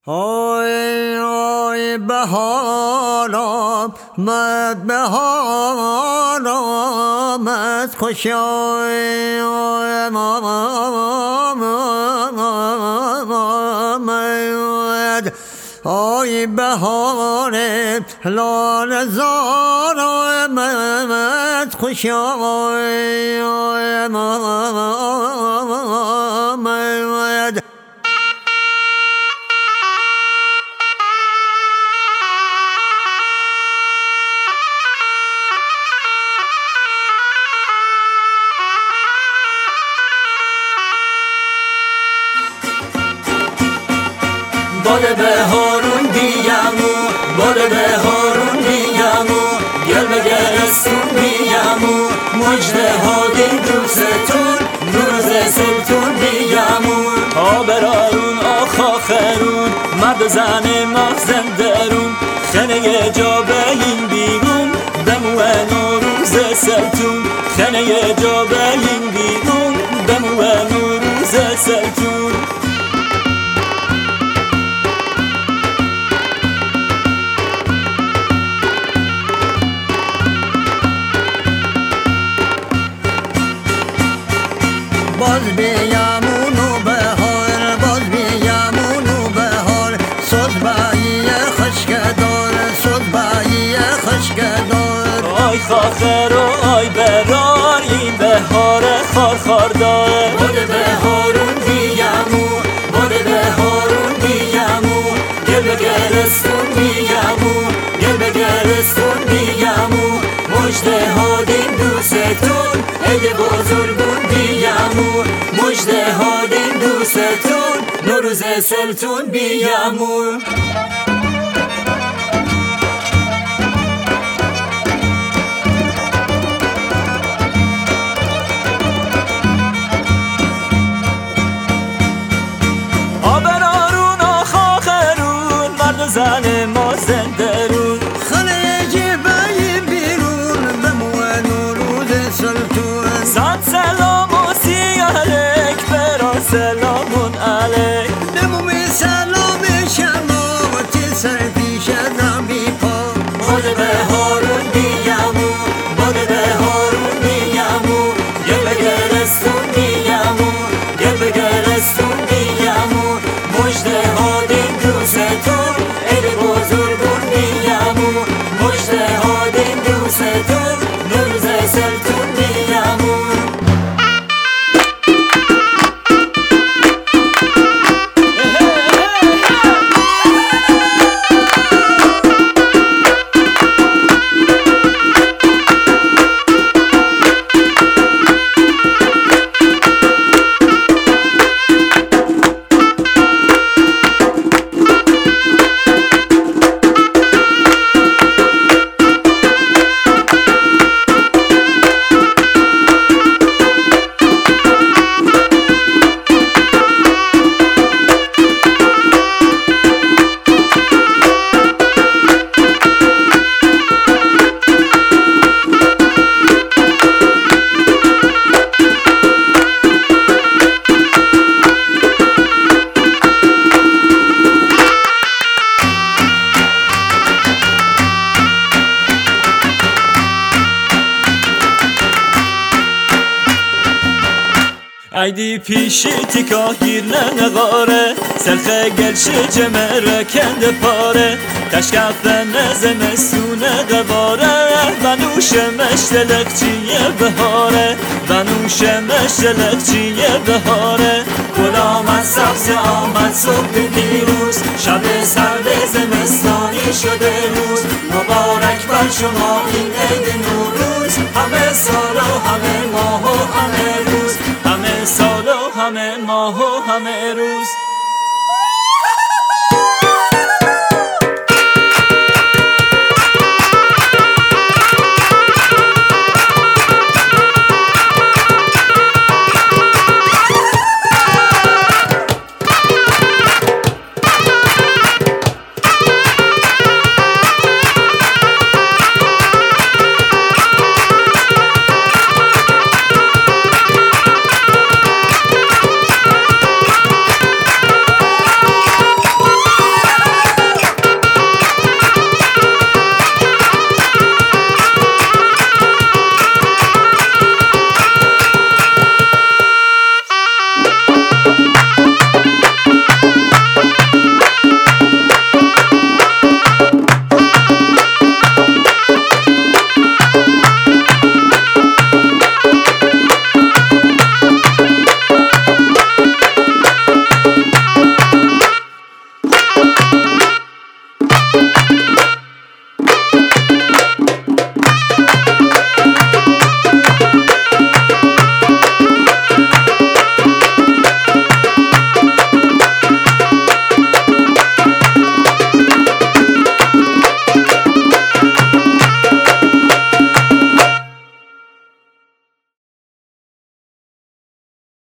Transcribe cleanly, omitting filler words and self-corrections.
های های بهار آمد، بهار آمد، خوش آمد. ای بهار لاله زار آمد، خوش آمد. باد بهارون بیامو، باد بهارون بیامو، گل به گلستون بیامو، مجده ها دین دوستون، روز سلطون بیامو. آبرارون آخرون، مرد و زن مغزن درون، خنه جا بین بیرون، دمو نوروز سلطون، خنه جا بین بیرون، دمو نوروز سلطون. باز بیامون و بهار، باز بیامون و بهار، صدبایی خشکدار، صدبایی خشکدار. آی خاخر و آی برار، این بهار خارخاردار. باد بهارون بیامو، باد بهارون بیامو، گل به گلستون بیامو، گل به گلستون بیامو، مجده ها دین دوستون، عید بزرگون بیامو، مجده ها دین دوستون، نوروز سلطون بیامو. آبرارون آخرون، مرد و زن ما زندرون، خانه جبهی بیرون، بمو نوروز سلطون. صد سلام و سیالک، برا سلامون علیک. نمومی سلام شما و تی سر پیش نمی پا. باد بهارون بیامو، باد بهارون بیامو، گل به گلستون بیامو، گل به گلستون بیامو، مجده ها دین دوستون، عید بزرگون بیامو، مجده ها دین دوستون، نوروز سلطون بیامو. ایدی پیشی تیکا گیر ننقاره، سلخه گلشه جمره کنده پاره، تشکف نزمستونه قباره، ونوش مشتلق چیه بهاره، ونوش مشتلق چیه بهاره. گل آمد سبز آمد صبح پیروز، شب سرد زمستانی شده روز، مبارک بر شما این عید نوروز، همه سال و همه ماه و همه روز، همه سال و همه ماه و همه روز.